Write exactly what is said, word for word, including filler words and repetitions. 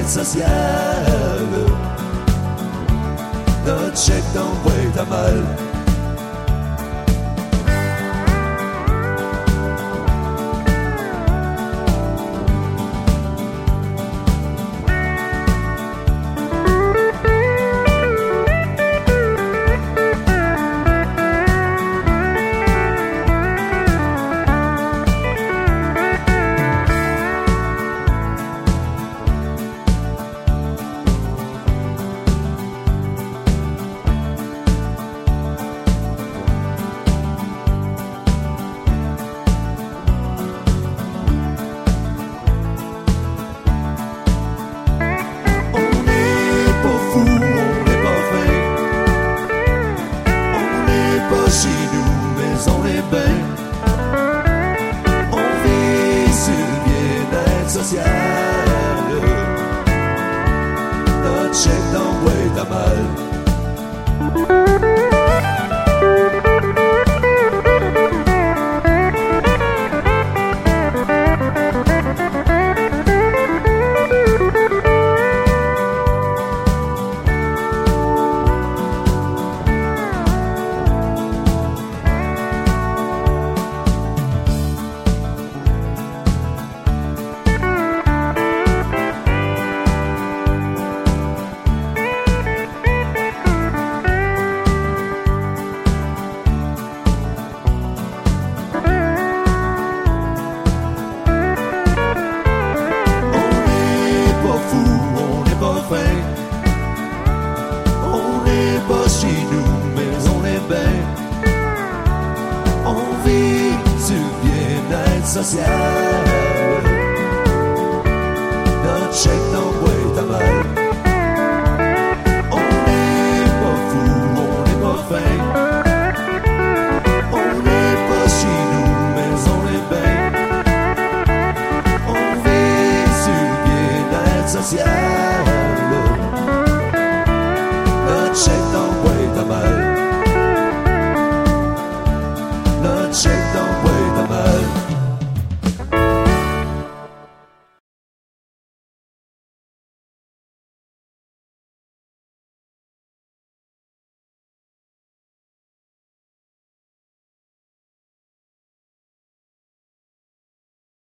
bien-être social. Notre chèque d'envoi à mal. Chez nous, mais on est bien. On vit sur le bien-être social. Notre chèque d'envoi est à mal. On n'est pas chez nous, mais on est bien. On vit du bien-être social. Notre chèque d'envoi est à mal. On n'est pas fou, on n'est pas fin. On n'est pas chez nous, mais on est bien. On vit du bien-être social.